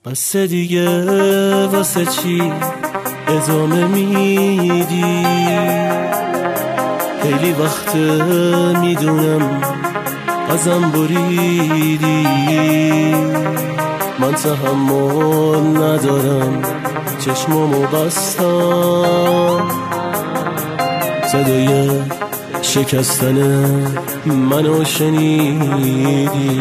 بس دیگه واسه چی ادامه میدی؟ خیلی وقت میدونم ازم بریدی، من تحمل ندارم چشمامو بستم، صدای شکستن منو شنیدی.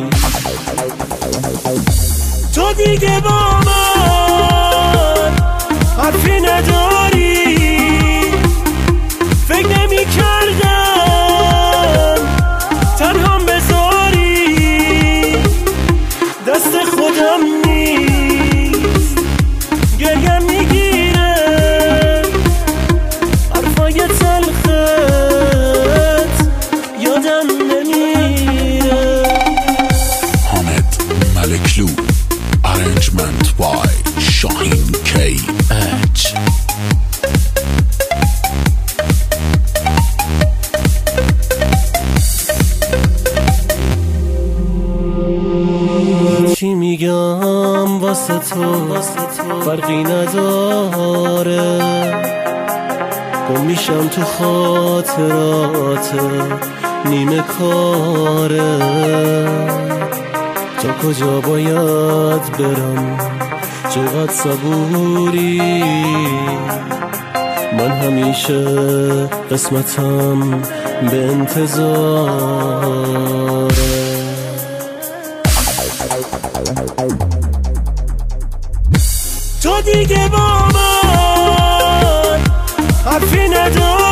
تو دیگه با من حرفی نداری، فکر نمی کردم تنهام بذاری، دست خودم نیست گریم میگیره، حرفای تلخت یادم نمیره. حامد ملکلو Arrangement by Shaheen KH. چی میگم واسه تو فرقی نداره، گم میشم تو خاطرات نیمه کاره. تا کجا باید برم چقدر صبوری، من همیشه قسمتم به انتظاره. تو دیگه با من حرفی نداری،